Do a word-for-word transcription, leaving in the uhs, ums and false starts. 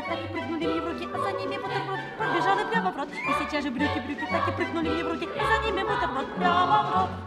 так и прыгнули мне в руки, а за ними бутерброд пробежал и прямо в рот. И сейчас же брюки, брюки так и прыгнули мне в руки, а за ними бутерброд прямо в рот.